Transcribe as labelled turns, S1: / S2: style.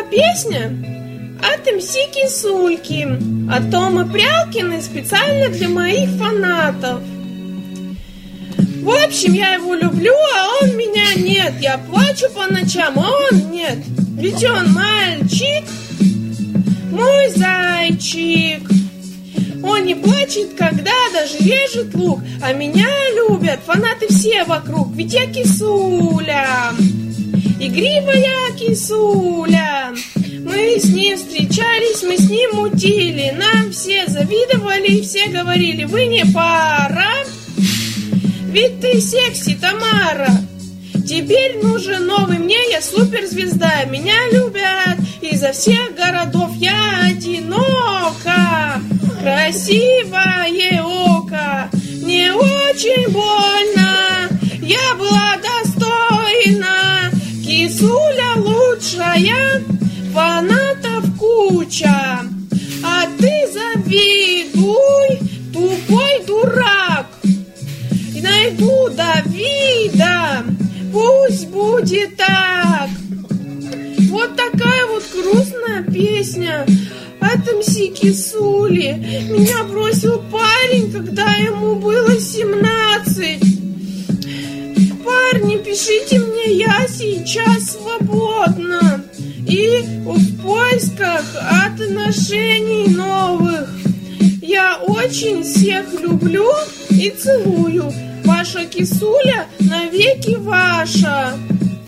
S1: песня от МС Кисульки, от Томы Прялкиной, специально для моих фанатов. В общем, я его люблю, а он меня нет. Я плачу по ночам, а он нет. Ведь он мальчик, мой зайчик. Он не плачет, когда даже режет лук. А меня любят фанаты все вокруг. Ведь я кисуля, игривая кисуля. Мы с ним встречались, мы с ним мутили. Нам все завидовали, все говорили: вы не пара. Ведь ты секси, Тамара. Теперь нужен новый мне, я суперзвезда. Меня любят изо всех городов. Я одинока, красивое око. Мне очень больно, я была достойна. Кисуля лучшая, фанатов куча. А ты завидуй, тупой дурак. И найду Давида, пусть будет так. Вот такая вот грустная песня от МС Кисули. Меня бросил парень, когда ему было 17. Парни, пишите мне, я сейчас свободна и в поисках отношений новых. Я очень всех люблю и целую. Ваша Кисуля навеки ваша.